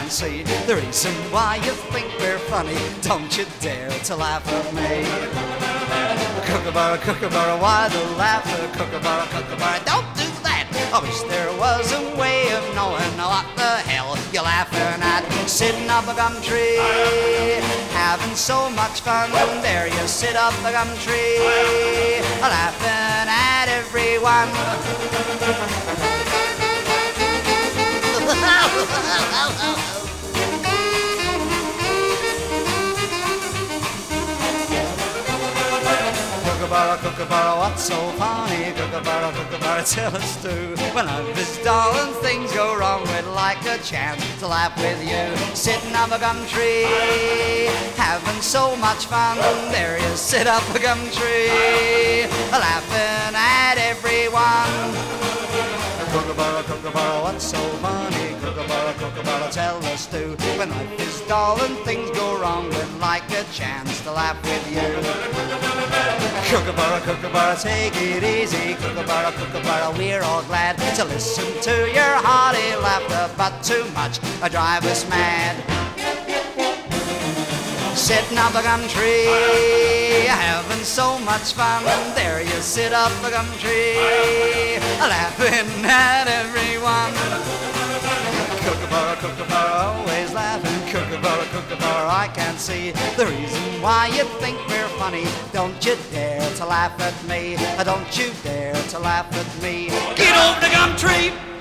can see the reason why you think we're funny. Don't you dare to laugh at me. Kookaburra, why the laughter? Kookaburra, don't do that. I wish there was a way of knowing what the hell you're laughing at. Sitting up a gum tree, having so much fun. There you sit up a gum tree, laughing at everyone. Kookaburra, what's so funny? Kookaburra, tell us too. When life is dull and things go wrong, we'd like a chance to laugh with you. Sitting up a gum tree, having so much fun. There you sit up a gum tree, laughing at everyone. Kookaburra, what's so funny? Kookaburra, tell us too. When life is dull and things go wrong, we'd like a chance to laugh with you. Kookaburra, take it easy. Kookaburra, we're all glad to listen to your hearty laughter, but too much drive us mad. Sitting up a gum tree, having so much fun. There you sit up a gum tree, laughing at everyone. Kookaburra, always laughing. Kookaburra, I can't see the reason why you think we're funny. Don't you dare to laugh at me. Don't you dare to laugh at me. Get over the gum tree.